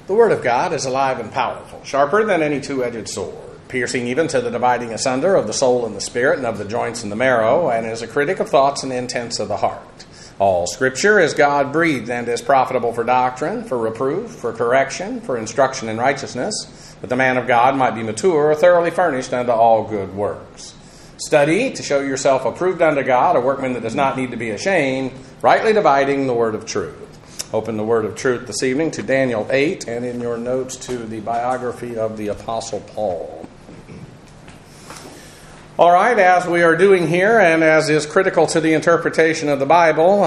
The Word of God is alive and powerful, sharper than any two-edged sword, piercing even to the dividing asunder of the soul and the spirit and of the joints and the marrow, and is a critic of thoughts and intents of the heart. All Scripture is God-breathed and is profitable for doctrine, for reproof, for correction, for instruction in righteousness, that the man of God might be mature, thoroughly furnished unto all good works. Study to show yourself approved unto God, a workman that does not need to be ashamed, rightly dividing the word of truth. Open the word of truth this evening to Daniel 8, and in your notes to the biography of the Apostle Paul. All right, as we are doing here, and as is critical to the interpretation of the Bible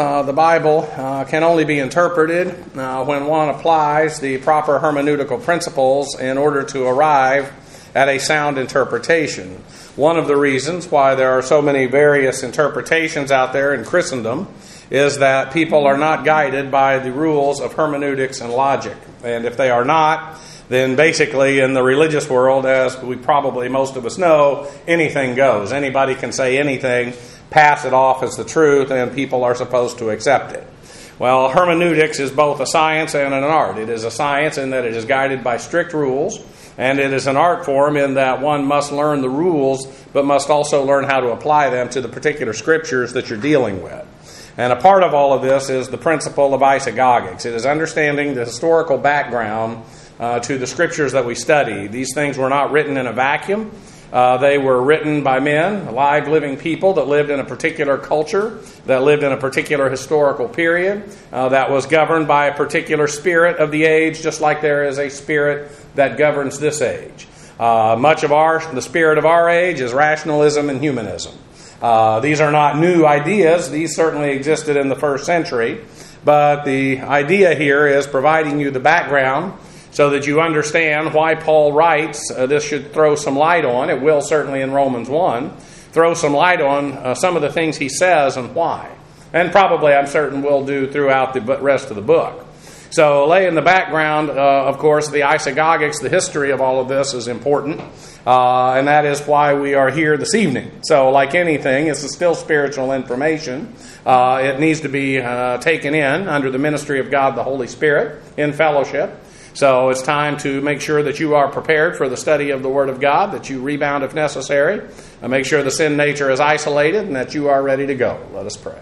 can only be interpreted when one applies the proper hermeneutical principles in order to arrive at a sound interpretation. One of the reasons why there are so many various interpretations out there in Christendom is that people are not guided by the rules of hermeneutics and logic. And if they are not, then basically in the religious world, as we probably most of us know, anything goes. Anybody can say anything, pass it off as the truth, and people are supposed to accept it. Well, hermeneutics is both a science and an art. It is a science in that it is guided by strict rules, and it is an art form in that one must learn the rules, but must also learn how to apply them to the particular scriptures that you're dealing with. And a part of all of this is the principle of isagogics. It is understanding the historical background to the scriptures that we study. These things were not written in a vacuum. They were written by men, live living people that lived in a particular culture, that lived in a particular historical period, that was governed by a particular spirit of the age, just like there is a spirit that governs this age. Much of the spirit of our age is rationalism and humanism. These are not new ideas. These certainly existed in the first century. But the idea here is providing you the background so that you understand why Paul writes. This should throw some light on. It will certainly in Romans 1. Throw some light on some of the things he says and why. And probably, I'm certain, will do throughout the rest of the book. So lay in the background, of course, the isagogics, the history of all of this is important. And that is why we are here this evening. So like anything, it's still spiritual information. It needs to be taken in under the ministry of God the Holy Spirit in fellowship. So it's time to make sure that you are prepared for the study of the Word of God, that you rebound if necessary, and make sure the sin nature is isolated and that you are ready to go. Let us pray.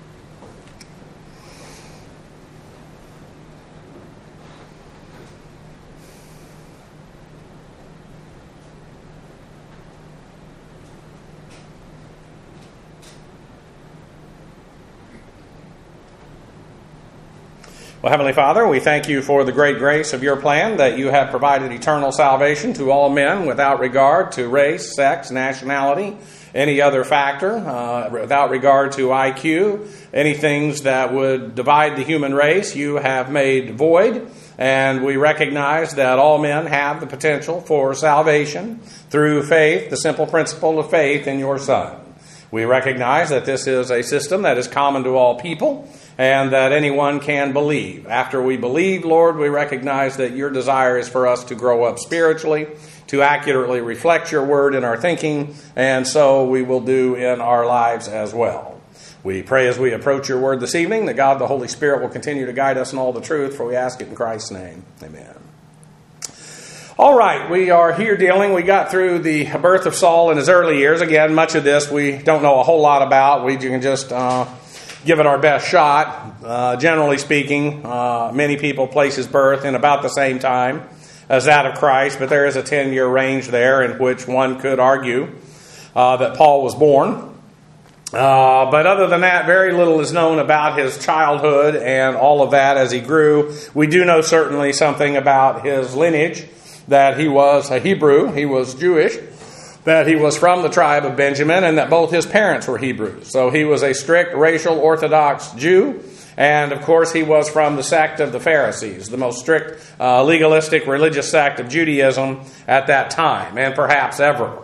Well, Heavenly Father, we thank you for the great grace of your plan that you have provided eternal salvation to all men without regard to race, sex, nationality, any other factor, without regard to IQ, any things that would divide the human race, you have made void. And we recognize that all men have the potential for salvation through faith, the simple principle of faith in your Son. We recognize that this is a system that is common to all people, and that anyone can believe. After we believe, Lord, we recognize that your desire is for us to grow up spiritually, to accurately reflect your word in our thinking, and so we will do in our lives as well. We pray as we approach your word this evening that God the Holy Spirit will continue to guide us in all the truth, for we ask it in Christ's name. Amen. All right, we are here we got through the birth of Saul in his early years. Again, much of this we don't know a whole lot about. We can just give it our best shot. Generally speaking, many people place his birth in about the same time as that of Christ, but there is a 10-year range there in which one could argue that Paul was born. But other than that, very little is known about his childhood and all of that as he grew. We do know certainly something about his lineage, that he was a Hebrew, he was Jewish, that he was from the tribe of Benjamin, and that both his parents were Hebrews. So he was a strict racial Orthodox Jew, and of course he was from the sect of the Pharisees, the most strict legalistic religious sect of Judaism at that time, and perhaps ever.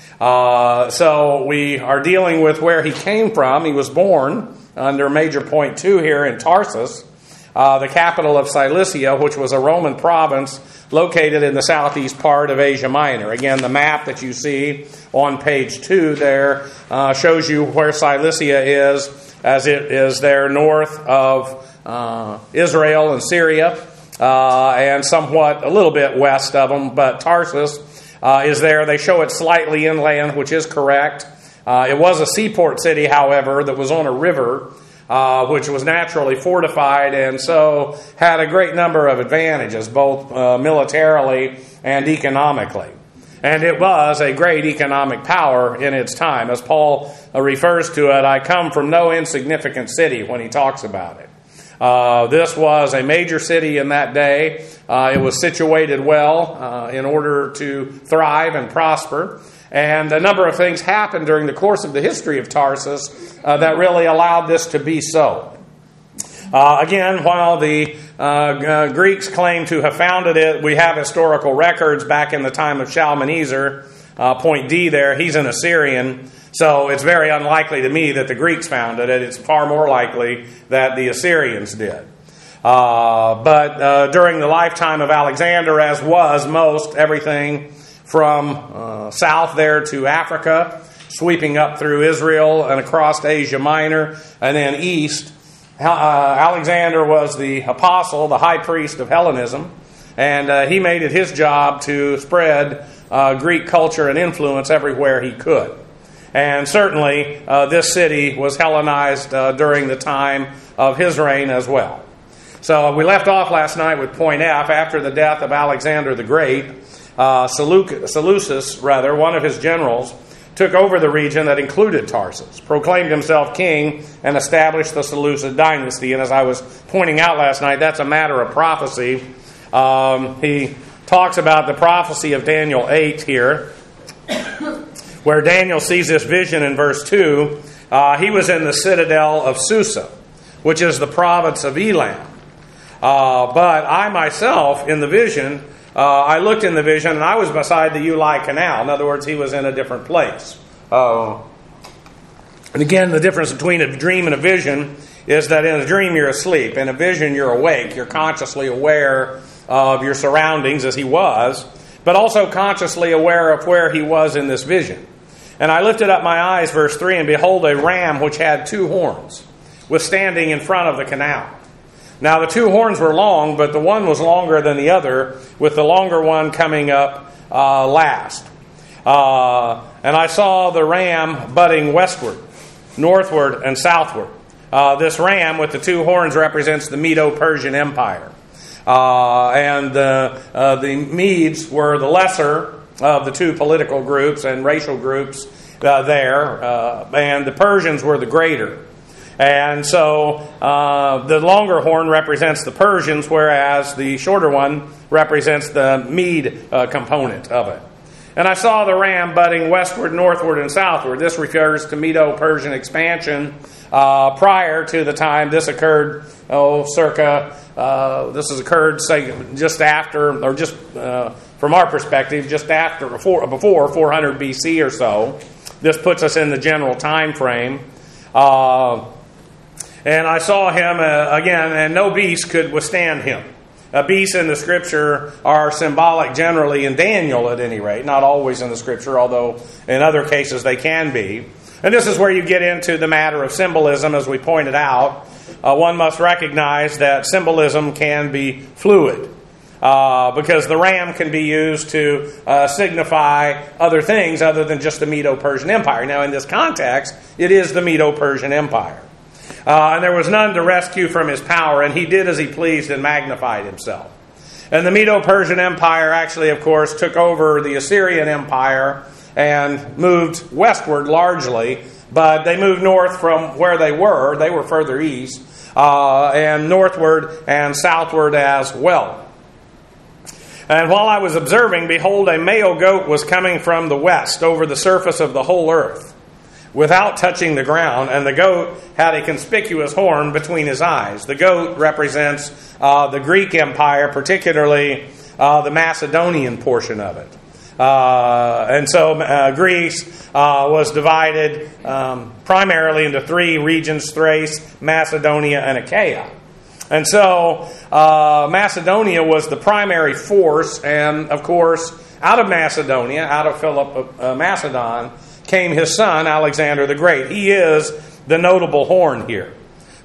So we are dealing with where he came from. He was born under major point 2 here in Tarsus, the capital of Cilicia, which was a Roman province located in the southeast part of Asia Minor. Again, the map that you see on page 2 there shows you where Cilicia is, as it is there north of Israel and Syria, and somewhat a little bit west of them, but Tarsus is there. They show it slightly inland, which is correct. It was a seaport city, however, that was on a river, which was naturally fortified, and so had a great number of advantages, both militarily and economically. And it was a great economic power in its time. As Paul refers to it, I come from no insignificant city when he talks about it. This was a major city in that day. It was situated well in order to thrive and prosper. And a number of things happened during the course of the history of Tarsus that really allowed this to be so. Again, while the Greeks claim to have founded it, we have historical records back in the time of Shalmaneser. Point D there, he's an Assyrian, so it's very unlikely to me that the Greeks founded it. It's far more likely that the Assyrians did. But during the lifetime of Alexander, as was most everything from south there to Africa, sweeping up through Israel and across Asia Minor, and then east, Alexander was the apostle, the high priest of Hellenism, and he made it his job to spread Greek culture and influence everywhere he could. And certainly this city was Hellenized during the time of his reign as well. So we left off last night with point F. After the death of Alexander the Great, Seleucus, one of his generals, took over the region that included Tarsus, proclaimed himself king, and established the Seleucid dynasty. And as I was pointing out last night, that's a matter of prophecy. He talks about the prophecy of Daniel 8 here, where Daniel sees this vision in verse 2. He was in the citadel of Susa, which is the province of Elam. But I myself, in the vision, I looked in the vision, and I was beside the Ulai Canal. In other words, he was in a different place. And again, the difference between a dream and a vision is that in a dream you're asleep. In a vision you're awake. You're consciously aware of your surroundings, as he was, but also consciously aware of where he was in this vision. And I lifted up my eyes, verse 3, and behold, a ram which had 2 horns was standing in front of the canal. Now the 2 horns were long, but the one was longer than the other, with the longer one coming up last. And I saw the ram butting westward, northward, and southward. This ram with the 2 horns represents the Medo-Persian Empire. And the Medes were the lesser of the 2 political groups and racial groups there, and the Persians were the greater. And so the longer horn represents the Persians, whereas the shorter one represents the Mede component of it. And I saw the ram butting westward, northward, and southward. This refers to Medo-Persian expansion prior to the time this occurred, this has occurred, say, just after, or just from our perspective, just after, before 400 BC or so. This puts us in the general time frame. And I saw him again, and no beast could withstand him. Beasts in the Scripture are symbolic generally, in Daniel at any rate, not always in the Scripture, although in other cases they can be. And this is where you get into the matter of symbolism, as we pointed out. One must recognize that symbolism can be fluid, because the ram can be used to signify other things other than just the Medo-Persian Empire. Now, in this context, it is the Medo-Persian Empire. And there was none to rescue from his power, and he did as he pleased and magnified himself. And the Medo-Persian Empire actually, of course, took over the Assyrian Empire and moved westward largely, but they moved north from where they were. They were further east, and northward and southward as well. And while I was observing, behold, a male goat was coming from the west over the surface of the whole earth, without touching the ground, and the goat had a conspicuous horn between his eyes. The goat represents the Greek Empire, particularly the Macedonian portion of it. And so Greece was divided primarily into 3 regions: Thrace, Macedonia, and Achaia. And so Macedonia was the primary force, and of course, out of Macedonia, out of Philip Macedon, came his son, Alexander the Great. He is the notable horn here.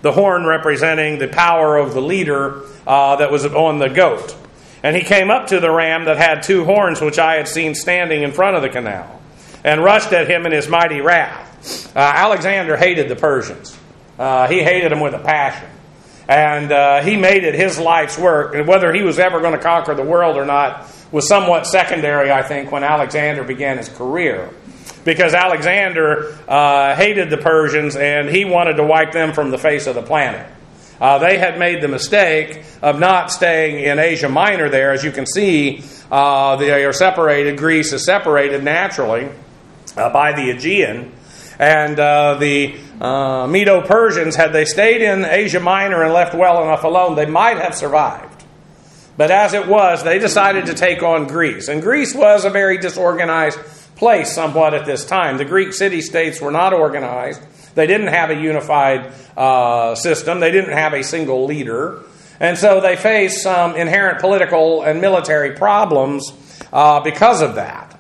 the horn representing the power of the leader that was on the goat. And he came up to the ram that had 2 horns, which I had seen standing in front of the canal, and rushed at him in his mighty wrath. Alexander hated the Persians. He hated them with a passion. And he made it his life's work. And whether he was ever going to conquer the world or not was somewhat secondary, I think, when Alexander began his career. Because Alexander hated the Persians and he wanted to wipe them from the face of the planet. They had made the mistake of not staying in Asia Minor there. As you can see, they are separated. Greece is separated naturally by the Aegean. And the Medo-Persians, had they stayed in Asia Minor and left well enough alone, they might have survived. But as it was, they decided to take on Greece. And Greece was a very disorganized place somewhat at this time. The Greek city-states were not organized. They didn't have a unified system. They didn't have a single leader. And so they faced some inherent political and military problems because of that.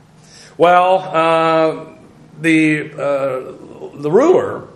Well, the ruler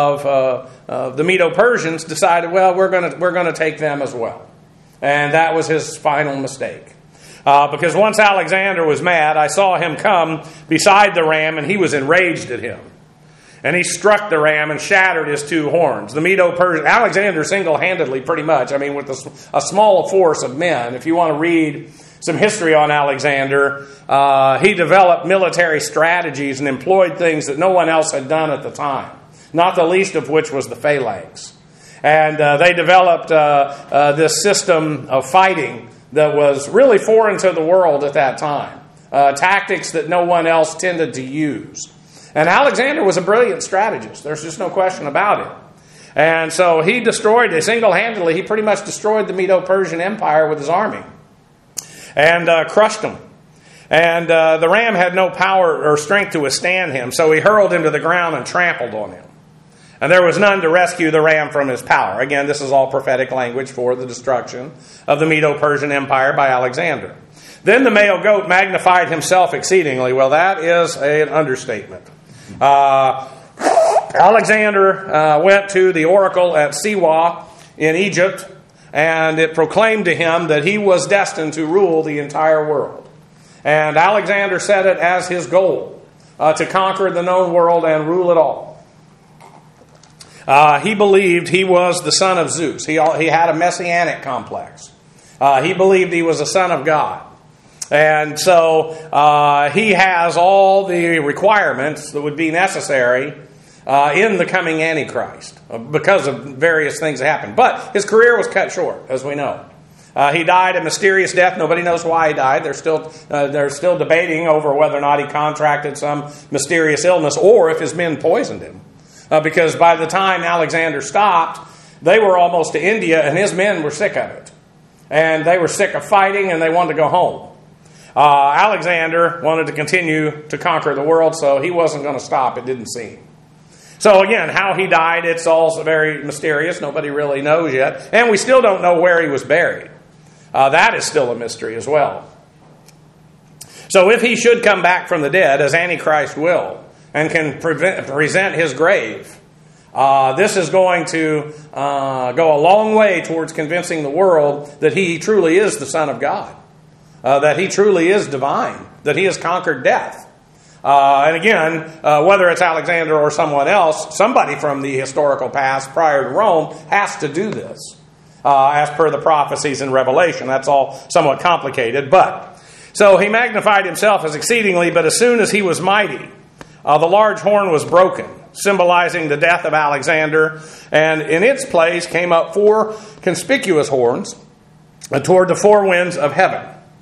of the Medo-Persians decided, well, we're going to take them as well. And that was his final mistake. Because once Alexander was mad, I saw him come beside the ram, and he was enraged at him. And he struck the ram and shattered his 2 horns. The Medo-Persian, Alexander single-handedly, pretty much, I mean, with a small force of men. If you want to read some history on Alexander, he developed military strategies and employed things that no one else had done at the time, not the least of which was the phalanx. And they developed this system of fighting that was really foreign to the world at that time, tactics that no one else tended to use. And Alexander was a brilliant strategist. There's just no question about it. And so he single-handedly, he pretty much destroyed the Medo-Persian Empire with his army and crushed them. And the ram had no power or strength to withstand him, so he hurled him to the ground and trampled on him. And there was none to rescue the ram from his power. Again, this is all prophetic language for the destruction of the Medo-Persian Empire by Alexander. Then the male goat magnified himself exceedingly. Well, that is an understatement. Alexander went to the oracle at Siwa in Egypt, and it proclaimed to him that he was destined to rule the entire world. And Alexander set it as his goal to conquer the known world and rule it all. He believed he was the son of Zeus. He had a messianic complex. He believed he was a son of God. And so he has all the requirements that would be necessary in the coming Antichrist because of various things that happened. But his career was cut short, as we know. He died a mysterious death. Nobody knows why he died. They're still debating over whether or not he contracted some mysterious illness or if his men poisoned him. Because by the time Alexander stopped, they were almost to India, and his men were sick of it. And they were sick of fighting, and they wanted to go home. Alexander wanted to continue to conquer the world, so he wasn't going to stop, it didn't seem. So again, how he died, it's all very mysterious. Nobody really knows yet. And we still don't know where he was buried. That is still a mystery as well. So if he should come back from the dead, as Antichrist will, and can present his grave, this is going to go a long way towards convincing the world that he truly is the Son of God, that he truly is divine, that he has conquered death. And again, whether it's Alexander or someone else, somebody from the historical past prior to Rome has to do this, as per the prophecies in Revelation. That's all somewhat complicated. But so he magnified himself as exceedingly, but as soon as he was mighty, the large horn was broken, symbolizing the death of Alexander, and in its place came up 4 conspicuous horns toward the 4 winds of heaven.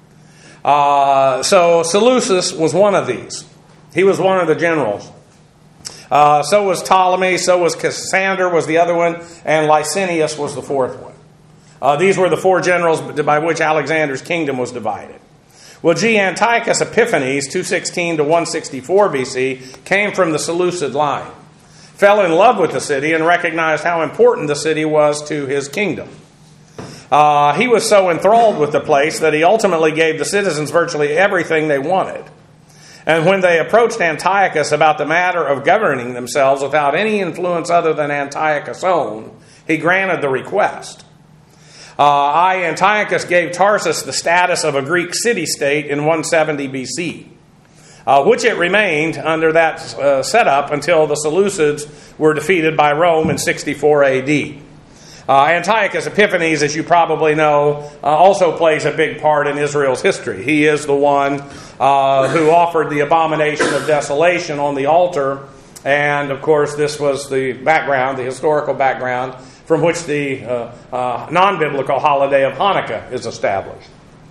So Seleucus was one of these. He was one of the generals. So was Ptolemy, so was Cassander was the other one, and Licinius was the 4th one. These were the 4 generals by which Alexander's kingdom was divided. Well, Antiochus Epiphanes, 216 to 164 BC, came from the Seleucid line, fell in love with the city, and recognized how important the city was to his kingdom. He was so enthralled with the place that he ultimately gave the citizens virtually everything they wanted. And when they approached Antiochus about the matter of governing themselves without any influence other than Antiochus' own, he granted the request. Antiochus gave Tarsus the status of a Greek city-state in 170 BC, which it remained under that setup until the Seleucids were defeated by Rome in 64 AD. Antiochus Epiphanes, as you probably know, also plays a big part in Israel's history. He is the one who offered the abomination of desolation on the altar. And, of course, this was the background, the historical background, from which the non-biblical holiday of Hanukkah is established.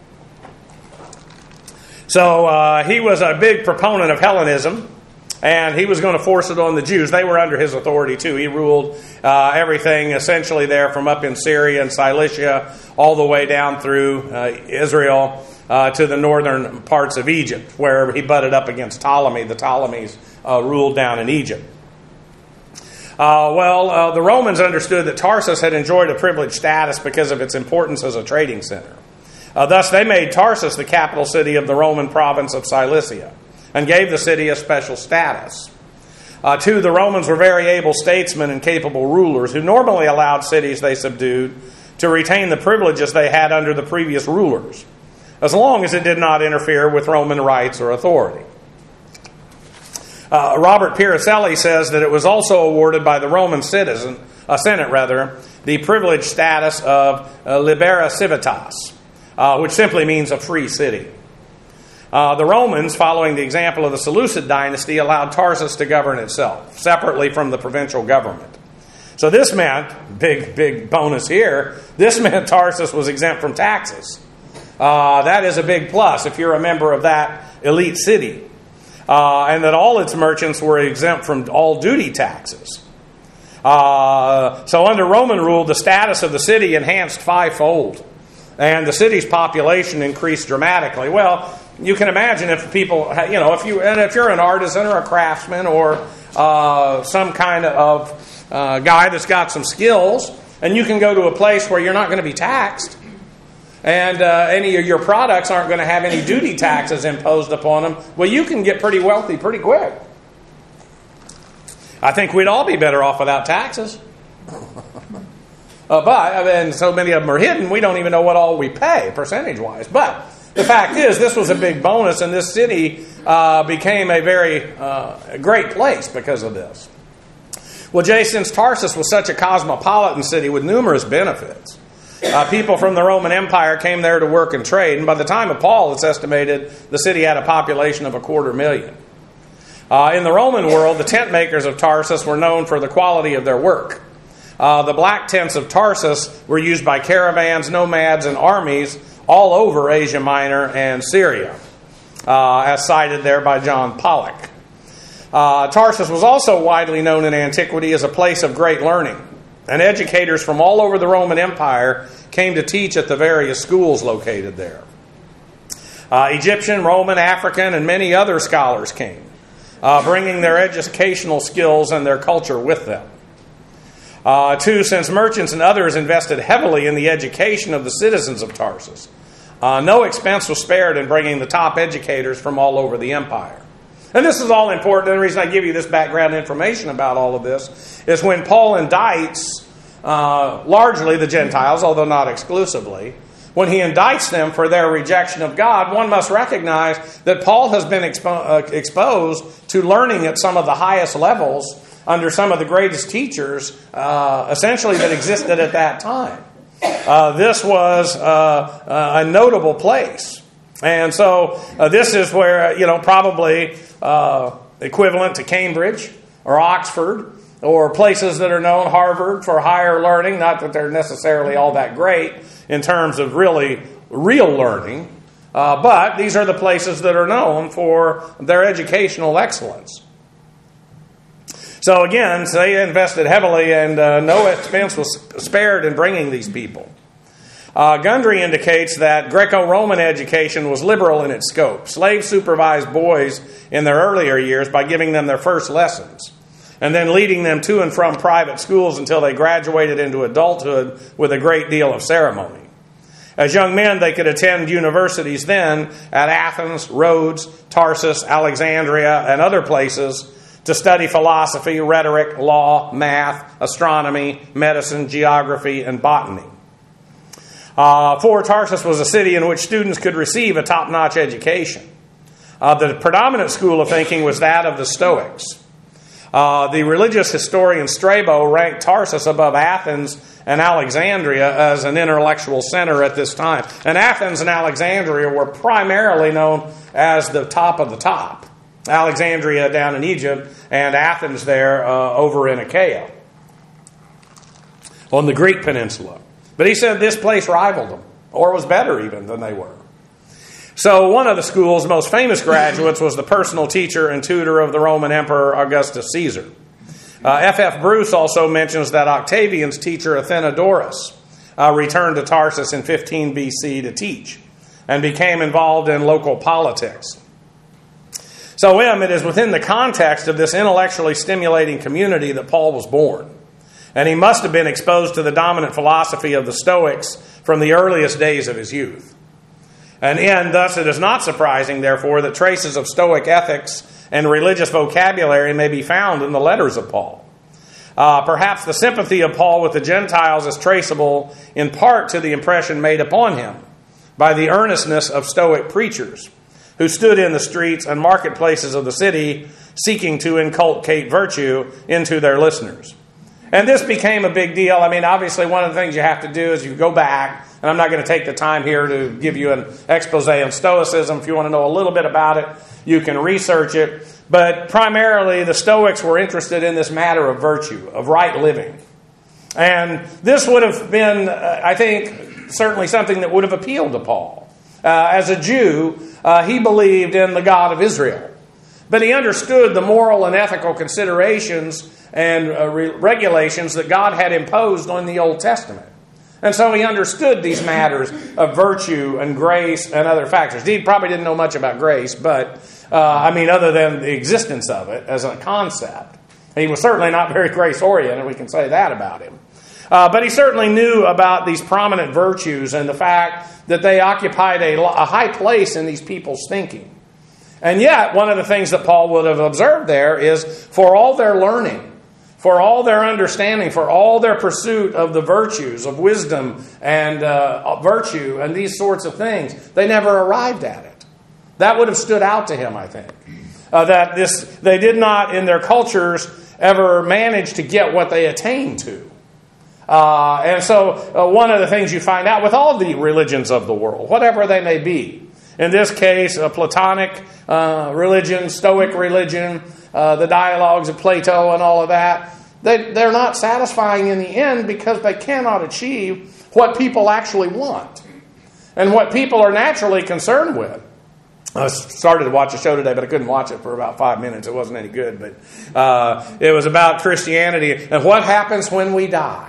So he was a big proponent of Hellenism, and he was going to force it on the Jews. They were under his authority, too. He ruled everything essentially there from up in Syria and Cilicia all the way down through Israel to the northern parts of Egypt, where he butted up against Ptolemy. The Ptolemies ruled down in Egypt. The Romans understood that Tarsus had enjoyed a privileged status because of its importance as a trading center. Thus, they made Tarsus the capital city of the Roman province of Cilicia and gave the city a special status. Two, the Romans were very able statesmen and capable rulers who normally allowed cities they subdued to retain the privileges they had under the previous rulers, as long as it did not interfere with Roman rights or authority. Robert Piricelli says that it was also awarded by the Roman Senate, the privileged status of libera civitas, which simply means a free city. The Romans, following the example of the Seleucid dynasty, allowed Tarsus to govern itself, separately from the provincial government. So this meant, big bonus here, this meant Tarsus was exempt from taxes. That is a big plus if you're a member of that elite city. And that all its merchants were exempt from all duty taxes. So under Roman rule, the status of the city enhanced fivefold, and the city's population increased dramatically. Well, you can imagine if people, if you're an artisan or a craftsman or some kind of guy that's got some skills, and you can go to a place where you're not going to be taxed, and any of your products aren't going to have any duty taxes imposed upon them, well, you can get pretty wealthy pretty quick. I think we'd all be better off without taxes. But so many of them are hidden, we don't even know what all we pay, percentage-wise. But the fact is, this was a big bonus, and this city became a very great place because of this. Well, Jay, since Tarsus was such a cosmopolitan city with numerous benefits, people from the Roman Empire came there to work and trade, and by the time of Paul, it's estimated the city had a population of 250,000. In the Roman world, the tent makers of Tarsus were known for the quality of their work. The black tents of Tarsus were used by caravans, nomads, and armies all over Asia Minor and Syria, as cited there by John Pollock. Tarsus was also widely known in antiquity as a place of great learning, and educators from all over the Roman Empire came to teach at the various schools located there. Egyptian, Roman, African, and many other scholars came, bringing their educational skills and their culture with them. Two, since merchants and others invested heavily in the education of the citizens of Tarsus, no expense was spared in bringing the top educators from all over the empire. And this is all important, and the reason I give you this background information about all of this is when Paul indicts largely the Gentiles, although not exclusively, when he indicts them for their rejection of God, one must recognize that Paul has been exposed to learning at some of the highest levels under some of the greatest teachers, essentially, that existed at that time. This was a notable place. And so this is where, probably equivalent to Cambridge or Oxford or places that are known, Harvard, for higher learning. Not that they're necessarily all that great in terms of really real learning, but these are the places that are known for their educational excellence. So again, they invested heavily, and no expense was spared in bringing these people. Gundry indicates that Greco-Roman education was liberal in its scope. Slaves supervised boys in their earlier years by giving them their first lessons, and then leading them to and from private schools until they graduated into adulthood with a great deal of ceremony. As young men, they could attend universities then at Athens, Rhodes, Tarsus, Alexandria, and other places to study philosophy, rhetoric, law, math, astronomy, medicine, geography, and botany. For Tarsus was a city in which students could receive a top-notch education. The predominant school of thinking was that of the Stoics. The religious historian Strabo ranked Tarsus above Athens and Alexandria as an intellectual center at this time. And Athens and Alexandria were primarily known as the top of the top. Alexandria down in Egypt and Athens there over in Achaia on the Greek peninsula. But he said this place rivaled them, or was better even than they were. So one of the school's most famous graduates was the personal teacher and tutor of the Roman Emperor Augustus Caesar. F.F. Bruce also mentions that Octavian's teacher Athenodorus returned to Tarsus in 15 B.C. to teach and became involved in local politics. So it is within the context of this intellectually stimulating community that Paul was born. And he must have been exposed to the dominant philosophy of the Stoics from the earliest days of his youth. And thus it is not surprising, therefore, that traces of Stoic ethics and religious vocabulary may be found in the letters of Paul. Perhaps the sympathy of Paul with the Gentiles is traceable in part to the impression made upon him by the earnestness of Stoic preachers who stood in the streets and marketplaces of the city seeking to inculcate virtue into their listeners. And this became a big deal. I mean, obviously, one of the things you have to do is you go back, and I'm not going to take the time here to give you an expose on Stoicism. If you want to know a little bit about it, you can research it. But primarily, the Stoics were interested in this matter of virtue, of right living. And this would have been, I think, certainly something that would have appealed to Paul. As a Jew, he believed in the God of Israel. But he understood the moral and ethical considerations and regulations that God had imposed on the Old Testament. And so he understood these matters of virtue and grace and other factors. He probably didn't know much about grace, but, other than the existence of it as a concept. He was certainly not very grace-oriented, we can say that about him. But he certainly knew about these prominent virtues and the fact that they occupied a high place in these people's thinking. And yet, one of the things that Paul would have observed there is, for all their learning, for all their understanding, for all their pursuit of the virtues, of wisdom and virtue and these sorts of things, they never arrived at it. That would have stood out to him, I think. They did not, in their cultures, ever manage to get what they attained to. And so one of the things you find out with all the religions of the world, whatever they may be, in this case, a Platonic religion, Stoic religion, the dialogues of Plato and all of that, they're not satisfying in the end because they cannot achieve what people actually want and what people are naturally concerned with. I started to watch a show today, but I couldn't watch it for about 5 minutes. It wasn't any good, but it was about Christianity and what happens when we die.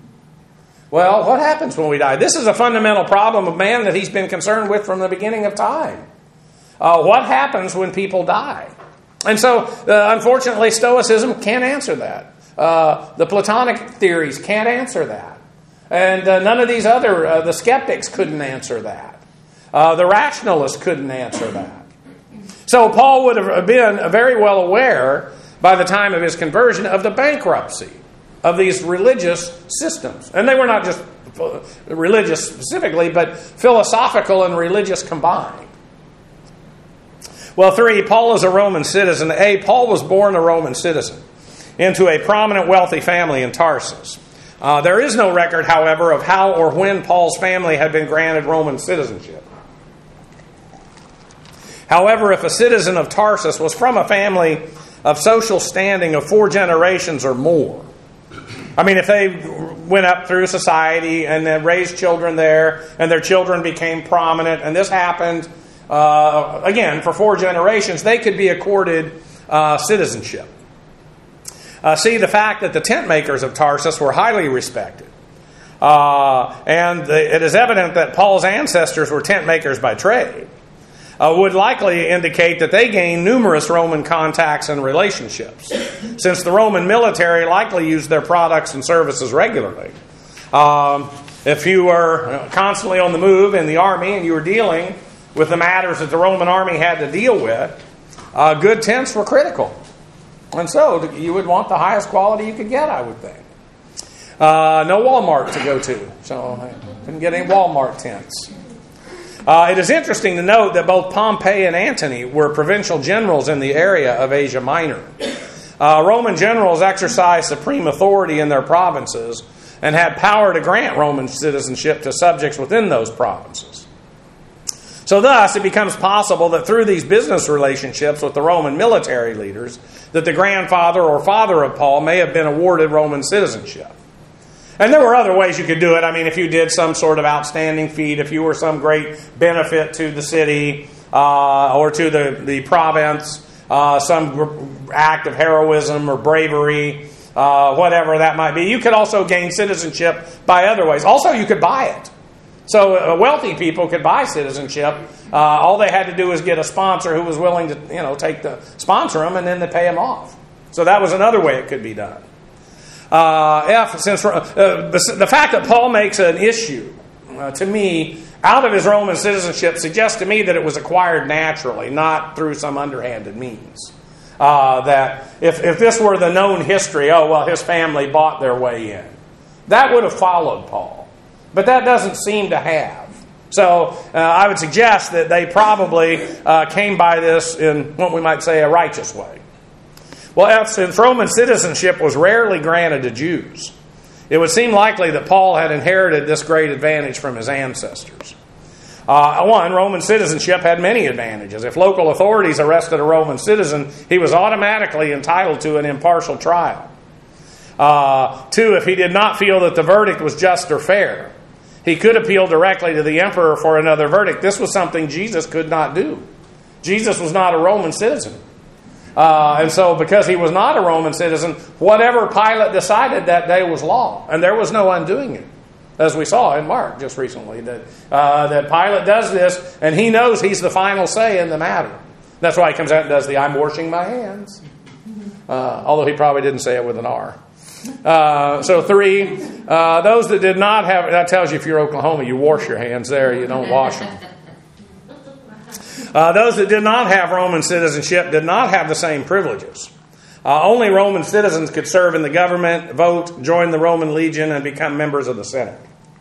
Well, what happens when we die? This is a fundamental problem of man that he's been concerned with from the beginning of time. What happens when people die? And so, unfortunately, Stoicism can't answer that. The Platonic theories can't answer that. And none of these other, the skeptics couldn't answer that. The rationalists couldn't answer that. So Paul would have been very well aware, by the time of his conversion, of the bankruptcy of these religious systems. And they were not just religious specifically, but philosophical and religious combined. Well, 3, Paul is a Roman citizen. Paul was born a Roman citizen into a prominent, wealthy family in Tarsus. There is no record, however, of how or when Paul's family had been granted Roman citizenship. However, if a citizen of Tarsus was from a family of social standing of 4 generations or more, if they went up through society and then raised children there, and their children became prominent, and this happened, again, for 4 generations, they could be accorded citizenship. See, the fact that the tent makers of Tarsus were highly respected. It is evident that Paul's ancestors were tent makers by trade. Would likely indicate that they gained numerous Roman contacts and relationships, since the Roman military likely used their products and services regularly. If you were constantly on the move in the army and you were dealing with the matters that the Roman army had to deal with, good tents were critical. And so you would want the highest quality you could get, I would think. No Walmart to go to, so I couldn't get any Walmart tents. It is interesting to note that both Pompey and Antony were provincial generals in the area of Asia Minor. Roman generals exercised supreme authority in their provinces and had power to grant Roman citizenship to subjects within those provinces. So thus, it becomes possible that through these business relationships with the Roman military leaders, that the grandfather or father of Paul may have been awarded Roman citizenship. And there were other ways you could do it. I mean, if you did some sort of outstanding feat, if you were some great benefit to the city or to the province, some act of heroism or bravery, whatever that might be. You could also gain citizenship by other ways. Also, you could buy it. So wealthy people could buy citizenship. All they had to do was get a sponsor who was willing to sponsor them, and then they pay them off. So that was another way it could be done. The fact that Paul makes an issue, to me, out of his Roman citizenship suggests to me that it was acquired naturally, not through some underhanded means. That if this were the known history, his family bought their way in. That would have followed Paul. But that doesn't seem to have. So I would suggest that they probably came by this in what we might say a righteous way. Well, since Roman citizenship was rarely granted to Jews, it would seem likely that Paul had inherited this great advantage from his ancestors. Roman citizenship had many advantages. If local authorities arrested a Roman citizen, he was automatically entitled to an impartial trial. 2, if he did not feel that the verdict was just or fair, he could appeal directly to the emperor for another verdict. This was something Jesus could not do. Jesus was not a Roman citizen. And so because he was not a Roman citizen, whatever Pilate decided that day was law. And there was no undoing it. As we saw in Mark just recently, that Pilate does this, and he knows he's the final say in the matter. That's why he comes out and does the "I'm washing my hands." Although he probably didn't say it with an R. 3, those that did not have, that tells you if you're Oklahoma, you wash your hands there, you don't wash them. Those that did not have Roman citizenship did not have the same privileges. Only Roman citizens could serve in the government, vote, join the Roman legion, and become members of the Senate.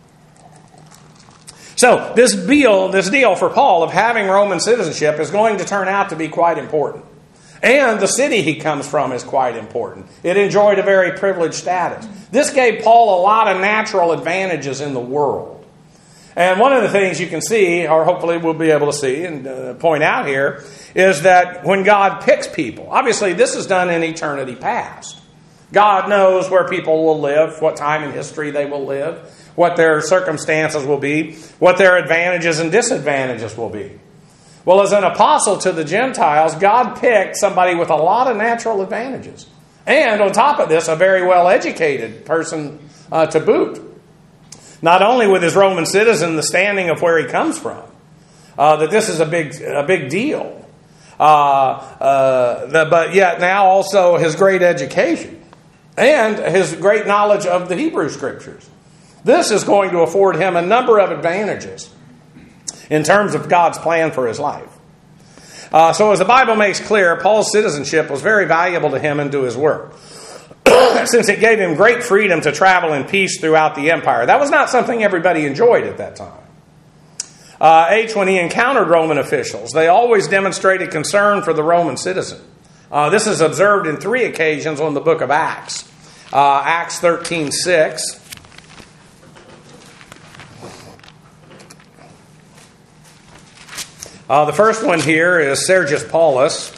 So this deal for Paul of having Roman citizenship is going to turn out to be quite important. And the city he comes from is quite important. It enjoyed a very privileged status. This gave Paul a lot of natural advantages in the world. And one of the things you can see, or hopefully we'll be able to see and point out here, is that when God picks people, obviously this is done in eternity past. God knows where people will live, what time in history they will live, what their circumstances will be, what their advantages and disadvantages will be. Well, as an apostle to the Gentiles, God picked somebody with a lot of natural advantages. And on top of this, a very well-educated person to boot. Not only with his Roman citizen, the standing of where he comes from, that this is a big deal, but yet now also his great education and his great knowledge of the Hebrew Scriptures. This is going to afford him a number of advantages in terms of God's plan for his life. So as the Bible makes clear, Paul's citizenship was very valuable to him and to his work, since it gave him great freedom to travel in peace throughout the empire. That was not something everybody enjoyed at that time. When he encountered Roman officials, they always demonstrated concern for the Roman citizen. This is observed in 3 occasions on the book of Acts. Acts 13:6. The first one here is Sergius Paulus.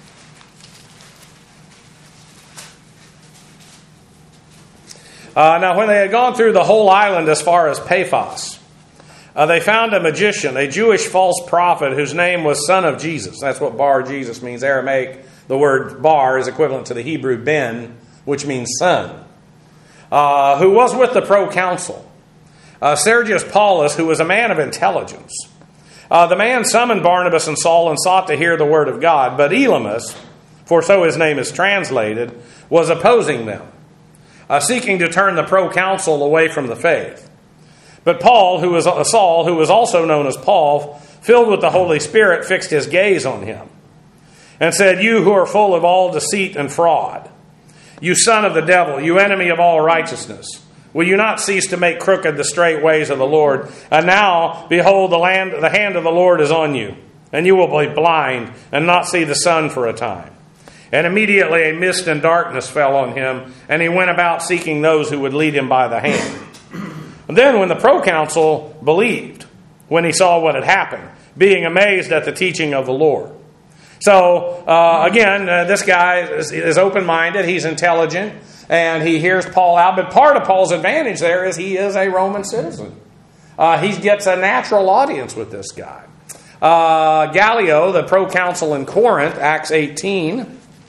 Now, when they had gone through the whole island as far as Paphos, they found a magician, a Jewish false prophet whose name was Son of Jesus. That's what Bar Jesus means. Aramaic, the word bar is equivalent to the Hebrew ben, which means son, who was with the proconsul. Sergius Paulus, who was a man of intelligence. The man summoned Barnabas and Saul and sought to hear the word of God, but Elymas, for so his name is translated, was opposing them, seeking to turn the proconsul away from the faith. But Saul, who was also known as Paul, filled with the Holy Spirit, fixed his gaze on him. and said, "You who are full of all deceit and fraud, you son of the devil, you enemy of all righteousness, will you not cease to make crooked the straight ways of the Lord? And now, behold, the hand of the Lord is on you, and you will be blind and not see the sun for a time." And immediately a mist and darkness fell on him, and he went about seeking those who would lead him by the hand. And then when the proconsul believed, when he saw what had happened, being amazed at the teaching of the Lord. So, again, this guy is open-minded, he's intelligent, and he hears Paul out. But part of Paul's advantage there is he is a Roman citizen. He gets a natural audience with this guy. Gallio, the proconsul in Corinth, Acts 18,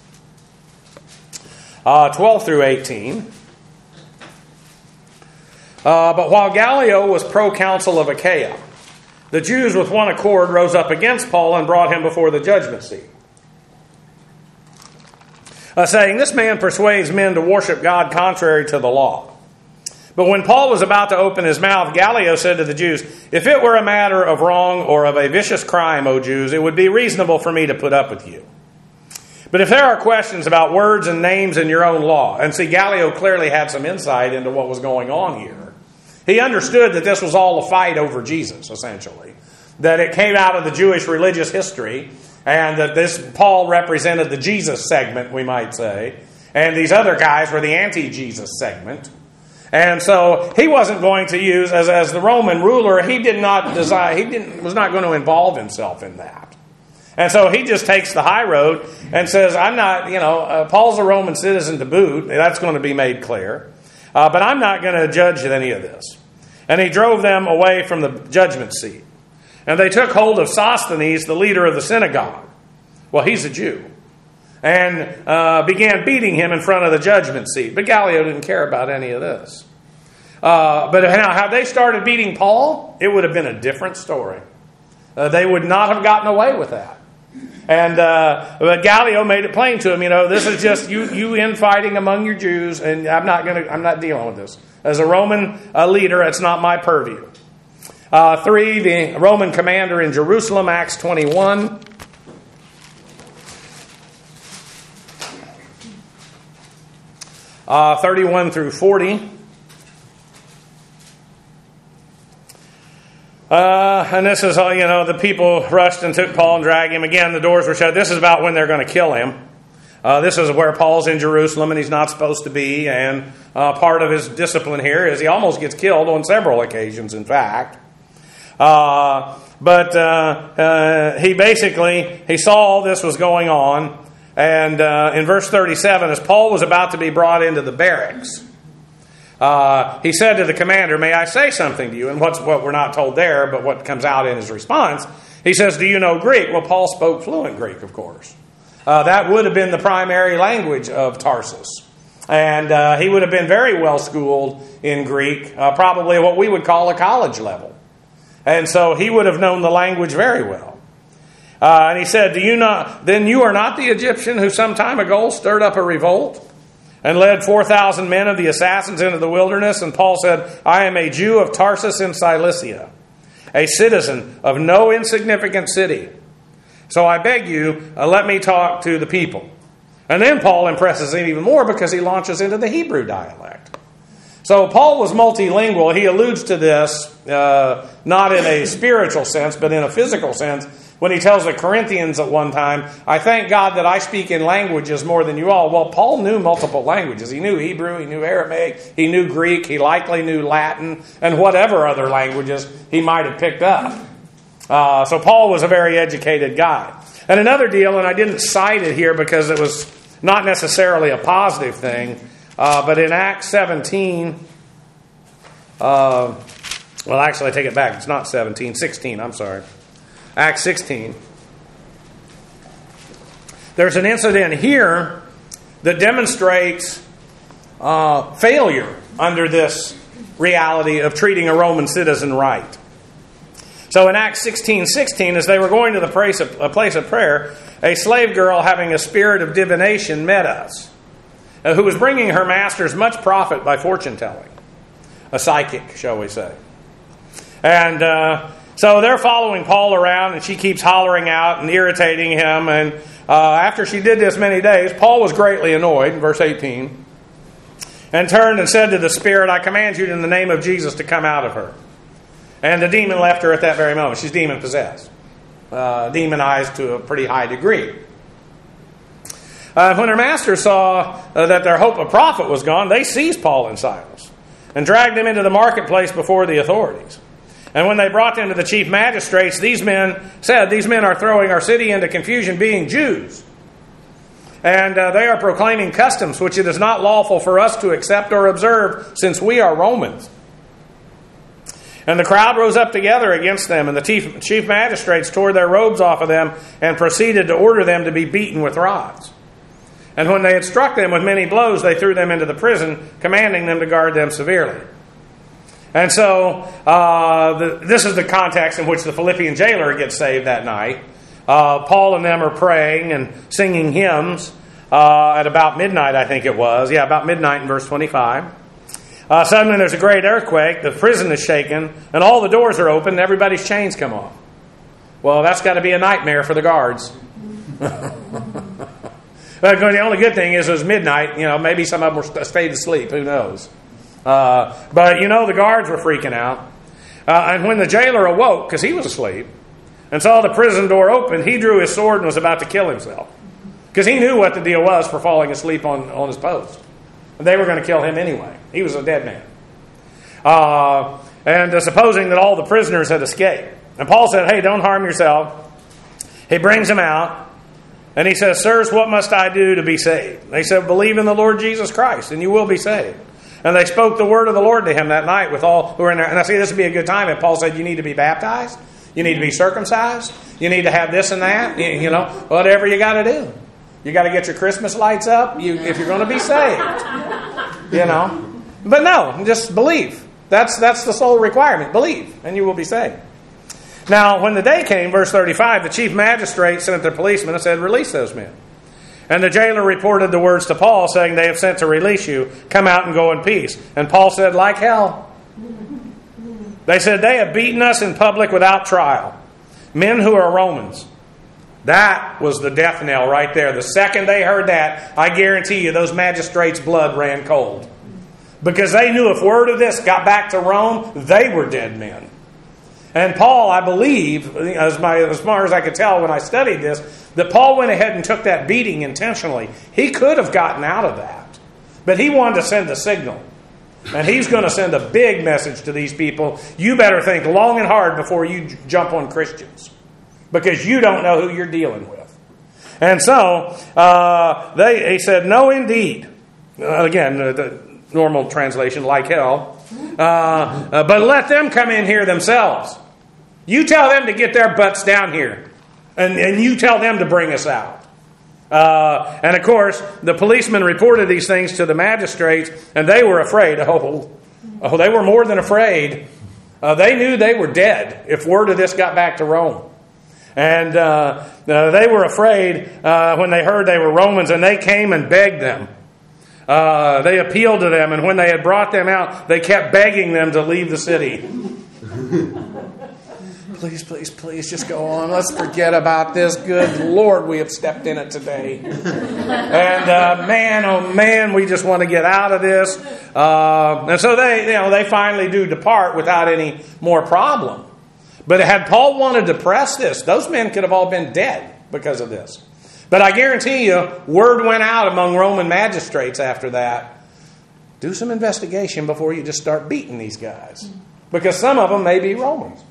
12 through 18. But while Gallio was proconsul of Achaia, the Jews with one accord rose up against Paul and brought him before the judgment seat, saying, "This man persuades men to worship God contrary to the law." But when Paul was about to open his mouth, Gallio said to the Jews, "If it were a matter of wrong or of a vicious crime, O Jews, it would be reasonable for me to put up with you. But if there are questions about words and names in your own law," and see, Gallio clearly had some insight into what was going on here. He understood that this was all a fight over Jesus, essentially. That it came out of the Jewish religious history, and that this Paul represented the Jesus segment, we might say, and these other guys were the anti-Jesus segment. And so he wasn't going to use, as the Roman ruler, he was not going to involve himself in that. And so he just takes the high road and says, I'm not, Paul's a Roman citizen to boot. That's going to be made clear. But I'm not going to judge any of this. And he drove them away from the judgment seat. And they took hold of Sosthenes, the leader of the synagogue. Well, he's a Jew. And began beating him in front of the judgment seat. But Gallio didn't care about any of this. But now, had they started beating Paul, it would have been a different story. They would not have gotten away with that. And but Gallio made it plain to him, this is just you infighting among your Jews, and I'm not dealing with this. As a Roman leader, it's not my purview. 3, the Roman commander in Jerusalem, Acts 21. Uh, 31 through 40. And this is, the people rushed and took Paul and dragged him. Again, the doors were shut. This is about when they're going to kill him. This is where Paul's in Jerusalem and he's not supposed to be. And part of his discipline here is he almost gets killed on several occasions, in fact. But he saw all this was going on. And in verse 37, as Paul was about to be brought into the barracks, he said to the commander, "May I say something to you?" And what we're not told there, but what comes out in his response, he says, "Do you know Greek?" Well, Paul spoke fluent Greek, of course. That would have been the primary language of Tarsus. And he would have been very well schooled in Greek, probably what we would call a college level. And so he would have known the language very well. And he said, "Then you are not the Egyptian who some time ago stirred up a revolt and led 4,000 men of the assassins into the wilderness?" And Paul said, "I am a Jew of Tarsus in Cilicia, a citizen of no insignificant city. So I beg you, let me talk to the people." And then Paul impresses him even more because he launches into the Hebrew dialect. So Paul was multilingual. He alludes to this not in a spiritual sense, but in a physical sense, when he tells the Corinthians at one time, "I thank God that I speak in languages more than you all." Well, Paul knew multiple languages. He knew Hebrew, he knew Aramaic, he knew Greek, he likely knew Latin, and whatever other languages he might have picked up. So Paul was a very educated guy. And another deal, and I didn't cite it here because it was not necessarily a positive thing, but in Acts 17, actually I take it back, it's not 17, 16, I'm sorry. Acts 16. There's an incident here that demonstrates failure under this reality of treating a Roman citizen right. So in Acts 16:16, as they were going to a place of prayer, a slave girl having a spirit of divination met us, who was bringing her masters much profit by fortune telling. A psychic, shall we say. And So they're following Paul around, and she keeps hollering out and irritating him. And after she did this many days, Paul was greatly annoyed, in verse 18, and turned and said to the spirit, I command you in the name of Jesus to come out of her. And the demon left her at that very moment. She's demon-possessed, demonized to a pretty high degree. When her masters saw that their hope of profit was gone, they seized Paul and Silas and dragged them into the marketplace before the authorities. And when they brought them to the chief magistrates, these men said, these men are throwing our city into confusion, being Jews. And they are proclaiming customs which it is not lawful for us to accept or observe, since we are Romans. And the crowd rose up together against them, and the chief magistrates tore their robes off of them and proceeded to order them to be beaten with rods. And when they had struck them with many blows, they threw them into the prison, commanding them to guard them severely. And so this is the context in which the Philippian jailer gets saved that night. Paul and them are praying and singing hymns at about midnight, I think it was. Yeah, about midnight in verse 25. Suddenly there's a great earthquake, the prison is shaken, and all the doors are open, and everybody's chains come off. Well, that's got to be a nightmare for the guards. The only good thing is it was midnight. Maybe some of them stayed asleep. Who knows? But the guards were freaking out. And when the jailer awoke, because he was asleep, and saw the prison door open, he drew his sword and was about to kill himself. Because he knew what the deal was for falling asleep on his post. And they were going to kill him anyway. He was a dead man. And supposing that all the prisoners had escaped. And Paul said, hey, don't harm yourself. He brings them out. And he says, sirs, what must I do to be saved? They said, believe in the Lord Jesus Christ, and you will be saved. And they spoke the word of the Lord to him that night with all who were in there. And I see this would be a good time. And Paul said, you need to be baptized. You need to be circumcised. You need to have this and that. Whatever you got to do. You got to get your Christmas lights up if you're going to be saved. But no, just believe. That's the sole requirement. Believe, and you will be saved. Now, when the day came, verse 35, the chief magistrate sent their policemen and said, release those men. And the jailer reported the words to Paul, saying, they have sent to release you. Come out and go in peace. And Paul said, like hell. They said, they have beaten us in public without trial. Men who are Romans. That was the death knell right there. The second they heard that, I guarantee you those magistrates' blood ran cold. Because they knew if word of this got back to Rome, they were dead men. And Paul, I believe, as far as I could tell when I studied this, that Paul went ahead and took that beating intentionally. He could have gotten out of that. But he wanted to send a signal. And he's going to send a big message to these people. You better think long and hard before you jump on Christians. Because you don't know who you're dealing with. And so, he said, no indeed. Again, the normal translation, like hell. But let them come in here themselves. You tell them to get their butts down here. And you tell them to bring us out. And of course, the policemen reported these things to the magistrates, and they were afraid. Oh, they were more than afraid. They knew they were dead if word of this got back to Rome. And they were afraid when they heard they were Romans, and they came and begged them. They appealed to them, and when they had brought them out, they kept begging them to leave the city. Please, please, please, just go on. Let's forget about this. Good Lord, we have stepped in it today. And man, oh man, we just want to get out of this. And so they finally do depart without any more problem. But had Paul wanted to press this, those men could have all been dead because of this. But I guarantee you, word went out among Roman magistrates after that. Do some investigation before you just start beating these guys. Because some of them may be Romans.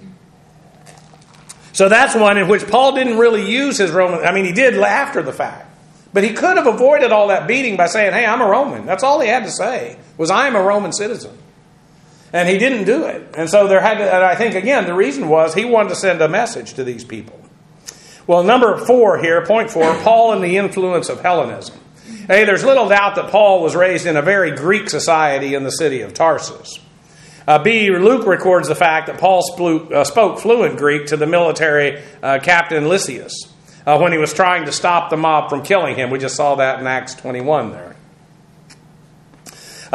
So that's one in which Paul didn't really use his Roman. I mean, he did after the fact. But he could have avoided all that beating by saying, hey, I'm a Roman. That's all he had to say, was I am a Roman citizen. And he didn't do it. And so there had to, and I think, again, the reason was he wanted to send a message to these people. Well, number 4 here, point 4, Paul and the influence of Hellenism. Hey, there's little doubt that Paul was raised in a very Greek society in the city of Tarsus. Luke records the fact that Paul spoke fluent Greek to the military captain Lysias when he was trying to stop the mob from killing him. We just saw that in Acts 21 there.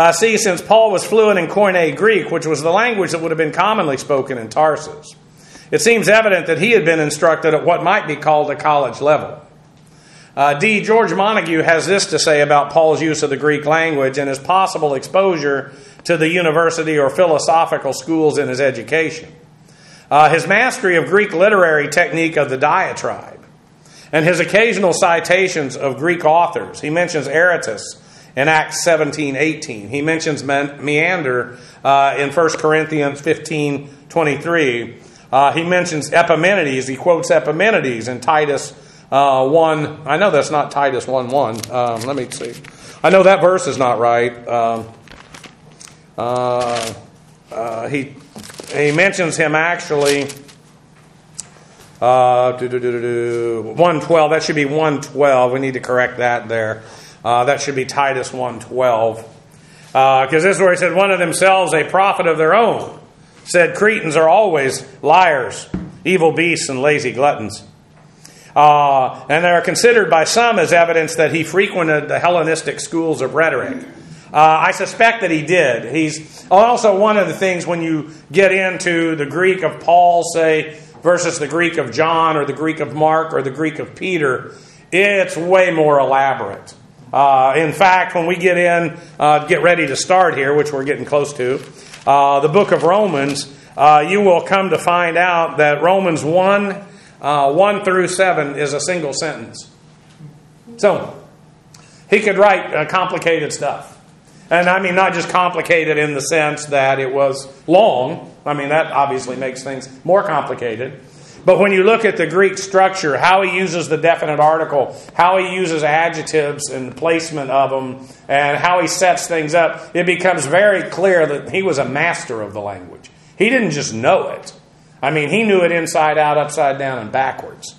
Since Paul was fluent in Koine Greek, which was the language that would have been commonly spoken in Tarsus, it seems evident that he had been instructed at what might be called a college level. George Montague has this to say about Paul's use of the Greek language and his possible exposure to the university or philosophical schools in his education. His mastery of Greek literary technique of the diatribe, and his occasional citations of Greek authors. He mentions Aratus in Acts 17:18. He mentions Menander in 1 Corinthians 15:23. He mentions Epimenides. He quotes Epimenides in Titus 1. I know that's not Titus 1:1. Let me see. I know that verse is not right. He mentions him actually 1:12. That should be 1:12. We need to correct that there. That should be Titus 1:12. Because this is where he said, one of themselves a prophet of their own, said Cretans are always liars, evil beasts, and lazy gluttons. And they are considered by some as evidence that he frequented the Hellenistic schools of rhetoric. I suspect that he did. He's also one of the things when you get into the Greek of Paul, say, versus the Greek of John or the Greek of Mark or the Greek of Peter, it's way more elaborate. In fact, when we get ready to start here, which we're getting close to, the book of Romans, you will come to find out that Romans 1 through 7 is a single sentence. So, he could write complicated stuff. And I mean, not just complicated in the sense that it was long. I mean, that obviously makes things more complicated. But when you look at the Greek structure, how he uses the definite article, how he uses adjectives and the placement of them, and how he sets things up, it becomes very clear that he was a master of the language. He didn't just know it. I mean, he knew it inside out, upside down, and backwards.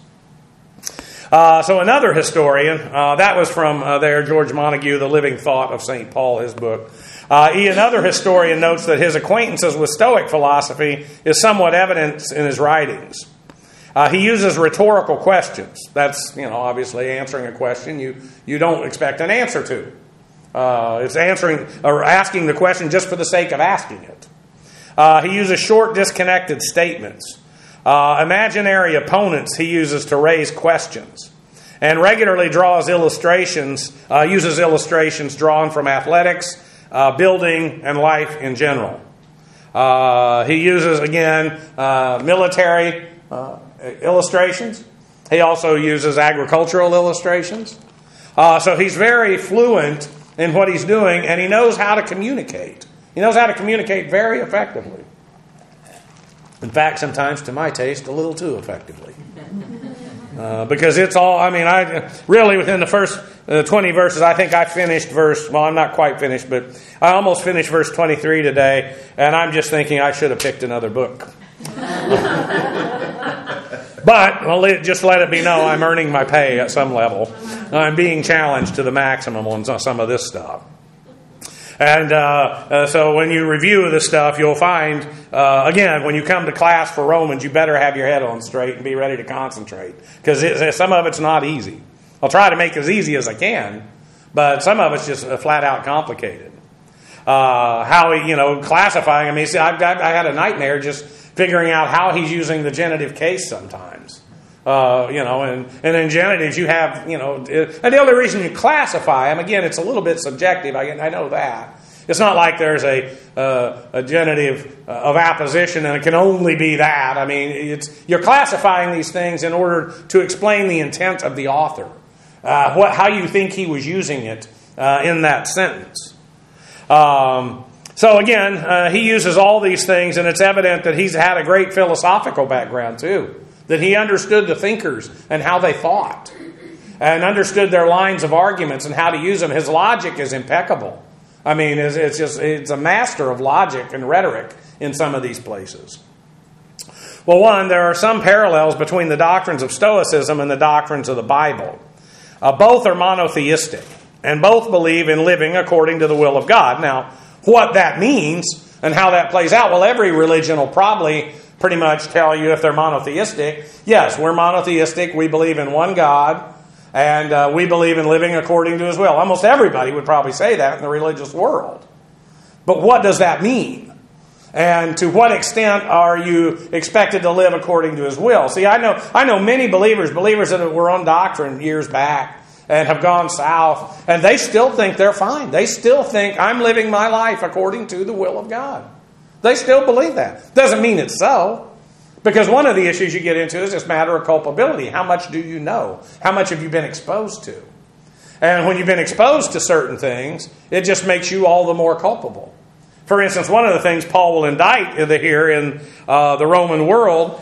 So another historian, that was from George Montague, The Living Thought of St. Paul, his book. Another historian notes that his acquaintances with Stoic philosophy is somewhat evident in his writings. He uses rhetorical questions. That's, obviously answering a question you don't expect an answer to. It's answering or asking the question just for the sake of asking it. He uses short, disconnected statements. Imaginary opponents he uses to raise questions. And regularly draws illustrations, uses illustrations drawn from athletics, building, and life in general. He uses, again, military illustrations. He also uses agricultural illustrations. So he's very fluent in what he's doing, and he knows how to communicate. He knows how to communicate very effectively. In fact, sometimes, to my taste, a little too effectively. Because it's all, I really within the first 20 verses, I think I finished I'm not quite finished, but I almost finished verse 23 today, and I'm just thinking I should have picked another book. But just let it be known I'm earning my pay at some level. I'm being challenged to the maximum on some of this stuff. And so when you review this stuff, you'll find, again, when you come to class for Romans, you better have your head on straight and be ready to concentrate. Because some of it's not easy. I'll try to make it as easy as I can, but some of it's just flat out complicated. Classifying, I had a nightmare just figuring out how he's using the genitive case sometimes. And in genitives you have, and the only reason you classify them, again, it's a little bit subjective. I know that. It's not like there's a genitive of apposition and it can only be that. You're classifying these things in order to explain the intent of the author, how you think he was using it in that sentence. So again, he uses all these things, and it's evident that he's had a great philosophical background too. That he understood the thinkers and how they thought, and understood their lines of arguments and how to use them. His logic is impeccable. It's a master of logic and rhetoric in some of these places. Well, one, there are some parallels between the doctrines of Stoicism and the doctrines of the Bible. Both are monotheistic, and both believe in living according to the will of God. Now, what that means and how that plays out, well, every religion will probably pretty much tell you if they're monotheistic. Yes, we're monotheistic. We believe in one God, and we believe in living according to His will. Almost everybody would probably say that in the religious world. But what does that mean? And to what extent are you expected to live according to His will? See, I know many believers that were on doctrine years back and have gone south, and they still think they're fine. They still think, I'm living my life according to the will of God. They still believe that. Doesn't mean it's so. Because one of the issues you get into is this matter of culpability. How much do you know? How much have you been exposed to? And when you've been exposed to certain things, it just makes you all the more culpable. For instance, one of the things Paul will indict here in the Roman world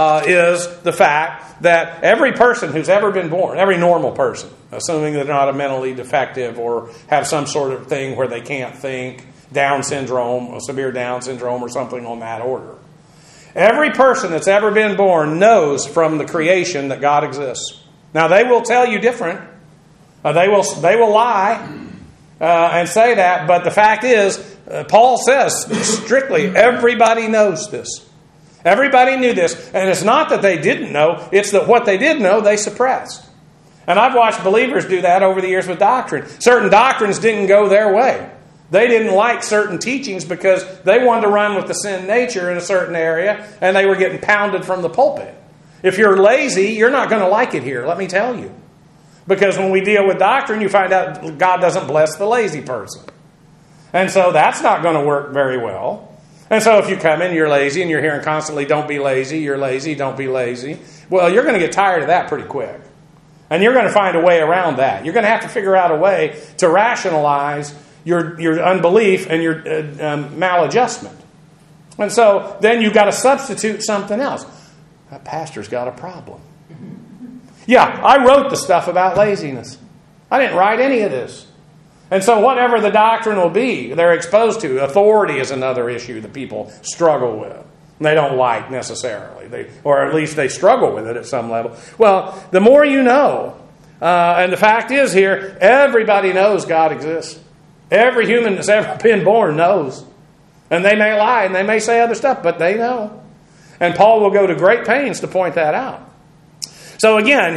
is the fact that every person who's ever been born, every normal person, assuming they're not a mentally defective or have some sort of thing where they can't think, Down syndrome, or severe Down syndrome or something on that order. Every person that's ever been born knows from the creation that God exists. Now, they will tell you different. They will lie and say that. But the fact is, Paul says strictly, everybody knows this. Everybody knew this. And it's not that they didn't know. It's that what they did know, they suppressed. And I've watched believers do that over the years with doctrine. Certain doctrines didn't go their way. They didn't like certain teachings because they wanted to run with the sin nature in a certain area, and they were getting pounded from the pulpit. If you're lazy, you're not going to like it here, let me tell you. Because when we deal with doctrine, you find out God doesn't bless the lazy person. And so that's not going to work very well. And so if you come in, you're lazy, and you're hearing constantly, don't be lazy, you're lazy, don't be lazy. Well, you're going to get tired of that pretty quick. And you're going to find a way around that. You're going to have to figure out a way to rationalize your unbelief and your maladjustment. And so then you've got to substitute something else. That pastor's got a problem. Yeah, I wrote the stuff about laziness. I didn't write any of this. And so whatever the doctrine will be, they're exposed to. Authority is another issue that people struggle with. They don't like necessarily. Or at least they struggle with it at some level. Well, the more you know, and the fact is here, everybody knows God exists. Every human that's ever been born knows. And they may lie and they may say other stuff, but they know. And Paul will go to great pains to point that out. So again,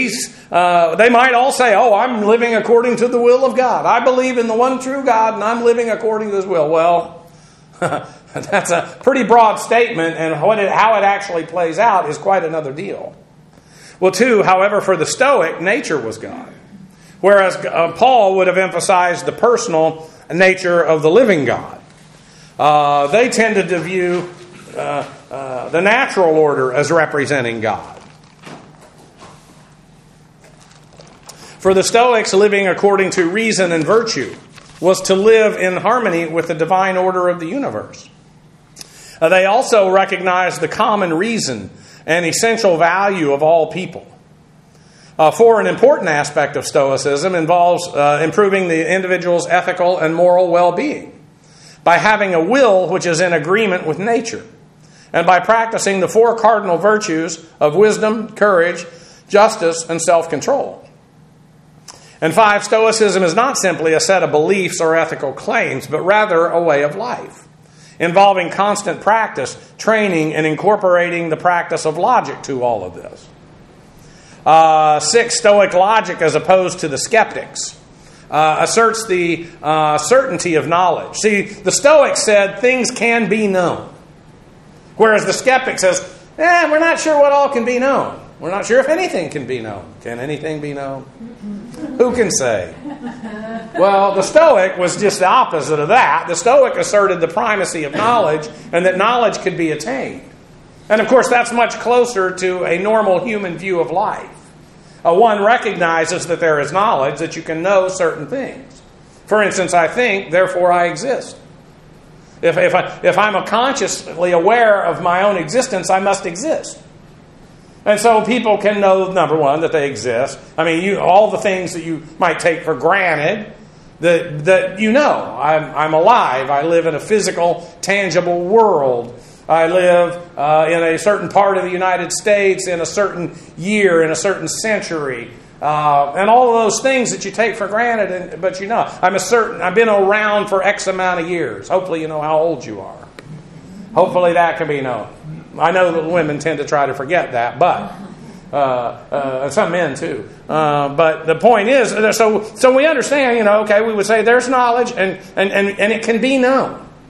they might all say, oh, I'm living according to the will of God. I believe in the one true God and I'm living according to His will. Well, that's a pretty broad statement, and how it actually plays out is quite another deal. Well, too, however, for the Stoic, nature was God. Whereas Paul would have emphasized the personal nature of the living God. They tended to view the natural order as representing God. For the Stoics, living according to reason and virtue was to live in harmony with the divine order of the universe. They also recognized the common reason and essential value of all people. For an important aspect of Stoicism involves improving the individual's ethical and moral well-being by having a will which is in agreement with nature, and by practicing the four cardinal virtues of wisdom, courage, justice, and self-control. And 5, Stoicism is not simply a set of beliefs or ethical claims, but rather a way of life, involving constant practice, training, and incorporating the practice of logic to all of this. 6, Stoic logic, as opposed to the skeptics, asserts the certainty of knowledge. See, the Stoics said things can be known, whereas the skeptic says, we're not sure what all can be known. We're not sure if anything can be known. Can anything be known? Who can say? Well, the Stoic was just the opposite of that. The Stoic asserted the primacy of knowledge and that knowledge could be attained. And of course, that's much closer to a normal human view of life. One recognizes that there is knowledge, that you can know certain things. For instance, I think, therefore I exist. If I'm consciously aware of my own existence, I must exist. And so people can know, number one, that they exist. I mean, all the things that you might take for granted, that you know. I'm alive. I live in a physical, tangible world. I live in a certain part of the United States in a certain year, in a certain century. And all of those things that you take for granted, but you know. I've been around for X amount of years. Hopefully you know how old you are. Hopefully that can be known. I know that women tend to try to forget that, but some men too. But the point is, so we understand, okay, we would say there's knowledge and it can be known.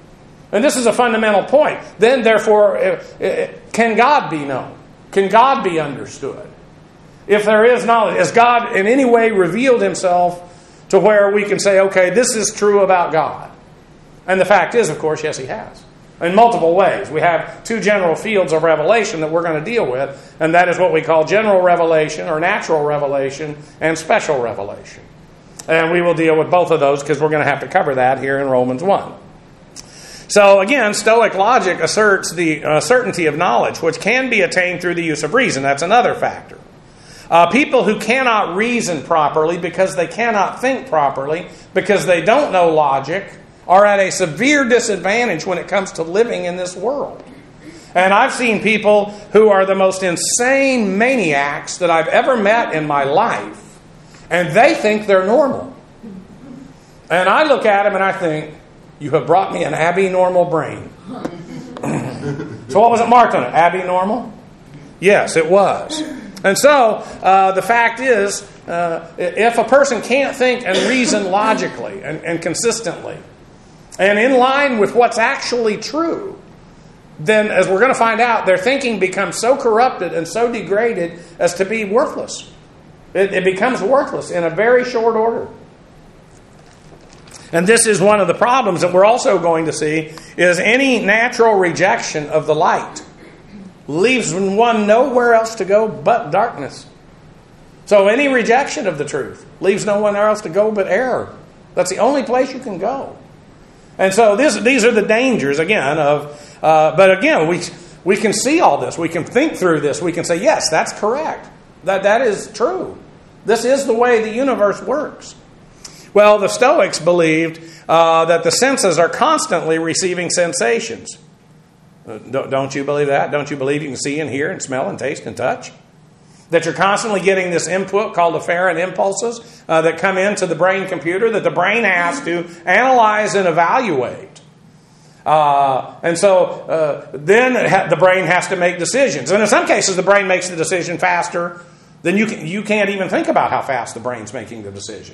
And this is a fundamental point. Then, therefore, can God be known? Can God be understood? If there is knowledge, has God in any way revealed himself to where we can say, okay, this is true about God? And the fact is, of course, yes, he has. In multiple ways. We have two general fields of revelation that we're going to deal with, and that is what we call general revelation or natural revelation and special revelation. And we will deal with both of those because we're going to have to cover that here in Romans 1. So again, Stoic logic asserts the certainty of knowledge, which can be attained through the use of reason. That's another factor. People who cannot reason properly because they cannot think properly, because they don't know logic, are at a severe disadvantage when it comes to living in this world. And I've seen people who are the most insane maniacs that I've ever met in my life, and they think they're normal. And I look at them and I think, you have brought me an abnormal brain. So what was it marked on it? Abnormal? Yes, it was. And so the fact is, if a person can't think and reason logically and consistently, and in line with what's actually true, then as we're going to find out, their thinking becomes so corrupted and so degraded as to be worthless. It becomes worthless in a very short order. And this is one of the problems that we're also going to see, is any natural rejection of the light leaves one nowhere else to go but darkness. So any rejection of the truth leaves no one else to go but error. That's the only place you can go. And so these are the dangers, again, of... but again, we can see all this. We can think through this. We can say, yes, that's correct. That is true. This is the way the universe works. Well, the Stoics believed that the senses are constantly receiving sensations. Don't you believe that? Don't you believe you can see and hear and smell and taste and touch? That you're constantly getting this input called afferent impulses that come into the brain computer that the brain has to analyze and evaluate. And so then the brain has to make decisions. And in some cases, the brain makes the decision faster than you can't even think about how fast the brain's making the decision.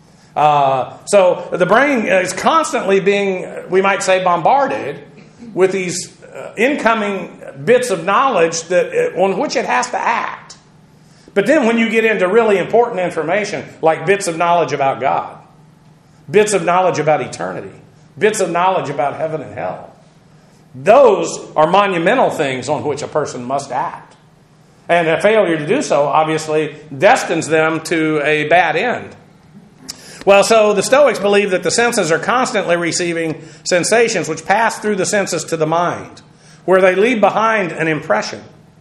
So the brain is constantly being, we might say, bombarded with these incoming bits of knowledge on which it has to act. But then when you get into really important information, like bits of knowledge about God, bits of knowledge about eternity, bits of knowledge about heaven and hell, those are monumental things on which a person must act. And a failure to do so, obviously, destines them to a bad end. Well, so the Stoics believe that the senses are constantly receiving sensations which pass through the senses to the mind, where they leave behind an impression.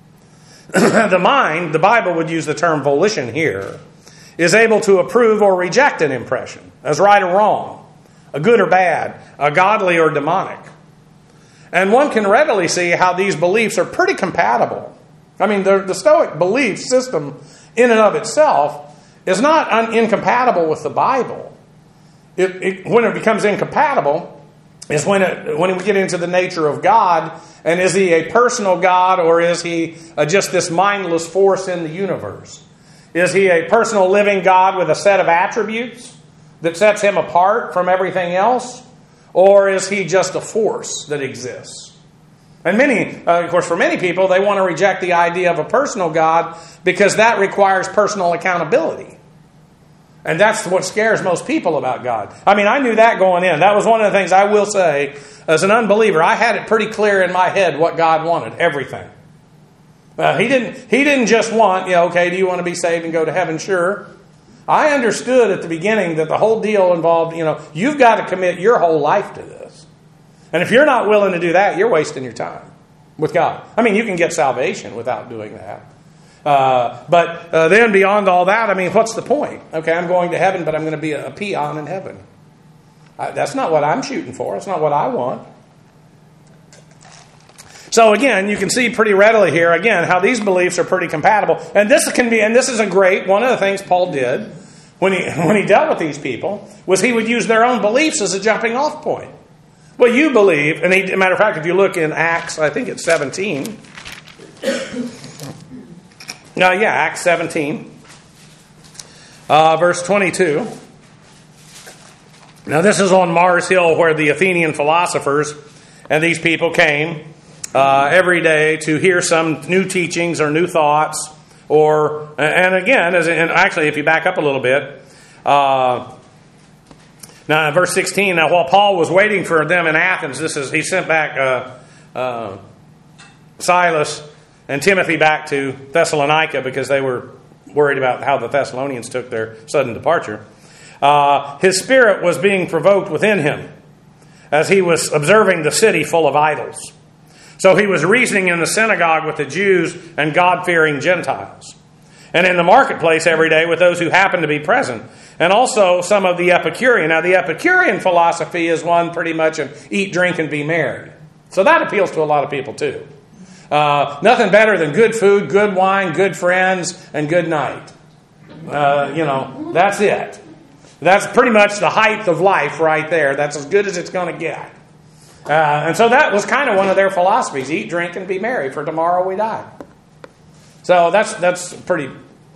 The mind, the Bible would use the term volition here, is able to approve or reject an impression as right or wrong, a good or bad, a godly or demonic. And one can readily see how these beliefs are pretty compatible. I mean, the Stoic belief system in and of itself is not incompatible with the Bible. When it becomes incompatible is when we get into the nature of God, and is he a personal God, or is he just this mindless force in the universe? Is he a personal living God with a set of attributes that sets him apart from everything else? Or is he just a force that exists? And of course, for many people, they want to reject the idea of a personal God because that requires personal accountability. And that's what scares most people about God. I mean, I knew that going in. That was one of the things I will say, as an unbeliever, I had it pretty clear in my head what God wanted, everything. He didn't just want, okay, do you want to be saved and go to heaven? Sure. I understood at the beginning that the whole deal involved, you've got to commit your whole life to this. And if you're not willing to do that, you're wasting your time with God. I mean, you can get salvation without doing that. But then beyond all that, I mean, what's the point? Okay, I'm going to heaven, but I'm going to be a peon in heaven. That's not what I'm shooting for. That's not what I want. So again, you can see pretty readily here, again, how these beliefs are pretty compatible. And this is a great, one of the things Paul did when he dealt with these people, was he would use their own beliefs as a jumping off point. Well, you believe, and matter of fact, if you look in Acts, I think it's 17. Acts 17, verse 22. Now, this is on Mars Hill, where the Athenian philosophers And these people came every day to hear some new teachings or new thoughts. And again, actually, if you back up a little bit, now in verse 16, now while Paul was waiting for them in Athens, he sent back Silas and Timothy back to Thessalonica because they were worried about how the Thessalonians took their sudden departure. His spirit was being provoked within him as he was observing the city full of idols. So he was reasoning in the synagogue with the Jews and God-fearing Gentiles, and in the marketplace every day with those who happened to be present, and also some of the Epicurean. Now, the Epicurean philosophy is one pretty much of eat, drink, and be merry. So that appeals to a lot of people too. Nothing better than good food, good wine, good friends, and good night. That's it. That's pretty much the height of life right there. That's as good as it's going to get. And so that was kind of one of their philosophies. Eat, drink, and be merry, for tomorrow we die. So that's a pretty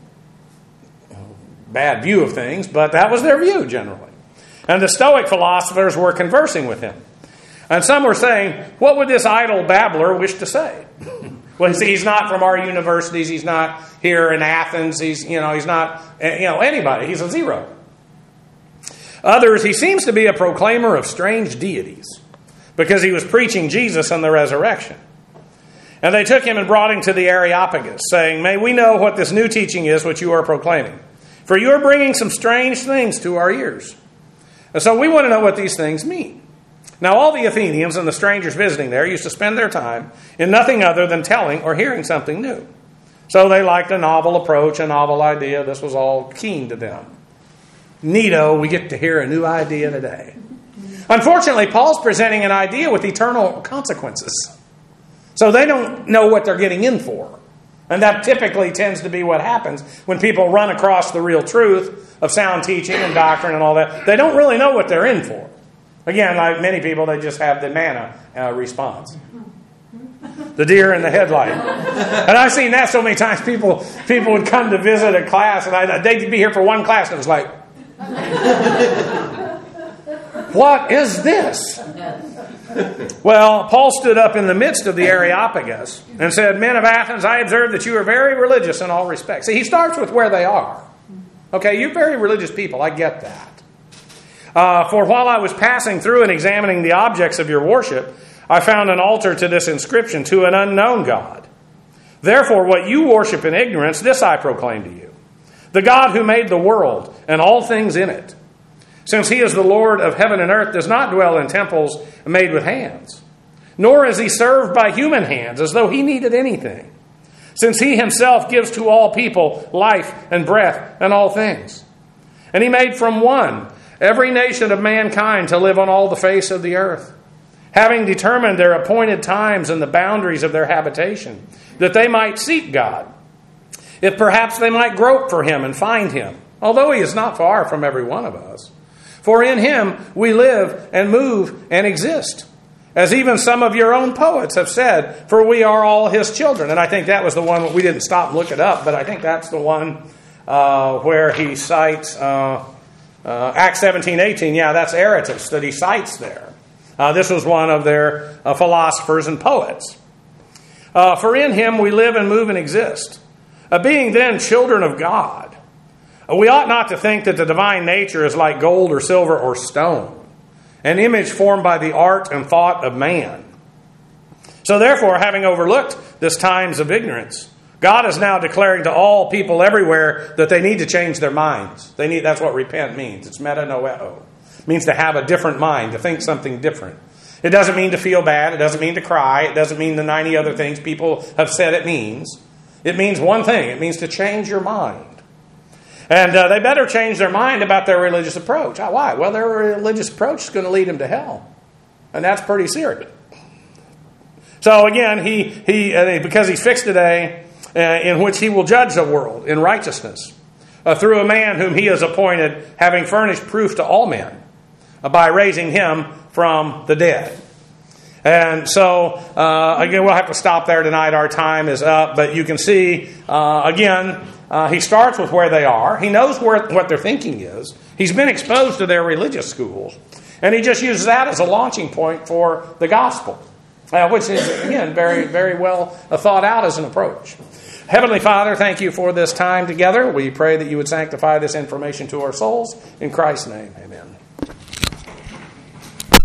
bad view of things, but that was their view generally. And the Stoic philosophers were conversing with him. And some were saying, what would this idle babbler wish to say? Well, he's not from our universities. He's not here in Athens. He's not anybody. He's a zero. Others, he seems to be a proclaimer of strange deities because he was preaching Jesus and the resurrection. And they took him and brought him to the Areopagus, saying, may we know what this new teaching is which you are proclaiming. For you are bringing some strange things to our ears. And so we want to know what these things mean. Now all the Athenians and the strangers visiting there used to spend their time in nothing other than telling or hearing something new. So they liked a novel approach, a novel idea. This was all keen to them. Neato, we get to hear a new idea today. Unfortunately, Paul's presenting an idea with eternal consequences. So they don't know what they're getting in for. And that typically tends to be what happens when people run across the real truth of sound teaching and doctrine and all that. They don't really know what they're in for. Again, like many people, they just have the manna response. The deer in the headlight. And I've seen that so many times. People would come to visit a class, and they'd be here for one class, and it was like, what is this? Well, Paul stood up in the midst of the Areopagus and said, men of Athens, I observe that you are very religious in all respects. See, he starts with where they are. Okay, you're very religious people. I get that. For while I was passing through and examining the objects of your worship, I found an altar to this inscription, to an unknown God. Therefore, what you worship in ignorance, this I proclaim to you. The God who made the world and all things in it, since he is the Lord of heaven and earth, does not dwell in temples made with hands, nor is he served by human hands as though he needed anything, since he himself gives to all people life and breath and all things. And he made from one every nation of mankind to live on all the face of the earth, having determined their appointed times and the boundaries of their habitation, that they might seek God, if perhaps they might grope for him and find him, although he is not far from every one of us. For in him we live and move and exist, as even some of your own poets have said, for we are all his children. And I think that was the one, we didn't stop and look it up, but I think that's the one where he cites Acts 17:18. Yeah, that's Aratus that he cites there. This was one of their philosophers and poets. For in him we live and move and exist, being then children of God. We ought not to think that the divine nature is like gold or silver or stone, an image formed by the art and thought of man. So therefore, having overlooked this times of ignorance, God is now declaring to all people everywhere that they need to change their minds. That's what repent means. It's metanoeo. It means to have a different mind, to think something different. It doesn't mean to feel bad. It doesn't mean to cry. It doesn't mean the 90 other things people have said it means. It means one thing. It means to change your mind. And they better change their mind about their religious approach. Why? Well, their religious approach is going to lead them to hell. And that's pretty serious. So again, because he's fixed a day in which he will judge the world in righteousness through a man whom he has appointed, having furnished proof to all men by raising him from the dead. And so, again, we'll have to stop there tonight. Our time is up. But you can see, he starts with where they are. He knows what their thinking is. He's been exposed to their religious schools. And he just uses that as a launching point for the gospel, which is, again, very, very well thought out as an approach. Heavenly Father, thank you for this time together. We pray that you would sanctify this information to our souls. In Christ's name, amen.